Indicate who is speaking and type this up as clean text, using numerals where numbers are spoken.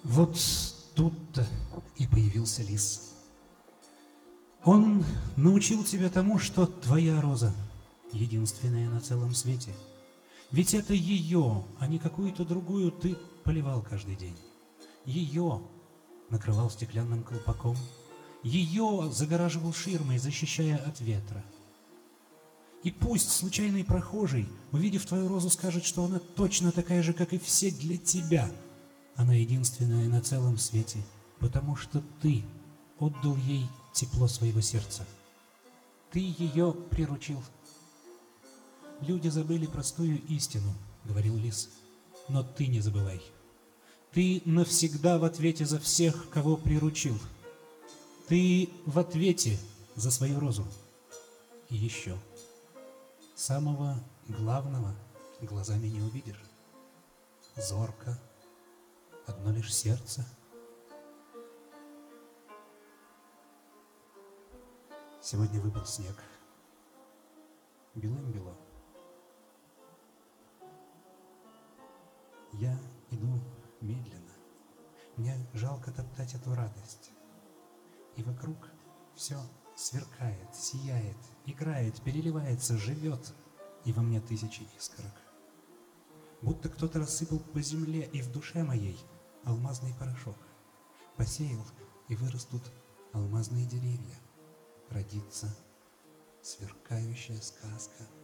Speaker 1: Вот тут-то и появился лис. Он научил тебя тому, что твоя роза единственная на целом свете. Ведь это ее, а не какую-то другую ты поливал каждый день. Ее накрывал стеклянным колпаком, ее загораживал ширмой, защищая от ветра. И пусть случайный прохожий, увидев твою розу, скажет, что она точно такая же, как и все для тебя. Она единственная на целом свете, потому что ты отдал ей тепло своего сердца. Ты ее приручил. Люди забыли простую истину, говорил лис, но ты не забывай. Ты навсегда в ответе за всех, кого приручил. Ты в ответе за свою розу. И еще. Самого главного глазами не увидишь. Зорко, одно лишь сердце. Сегодня выпал снег. Белым-бело. Я иду медленно. Мне жалко топтать эту радость. И вокруг все сверкает, сияет, играет, переливается, живет. И во мне тысячи искорок. Будто кто-то рассыпал по земле, и в душе моей алмазный порошок. Посеял, и вырастут алмазные деревья. Родится сверкающая сказка.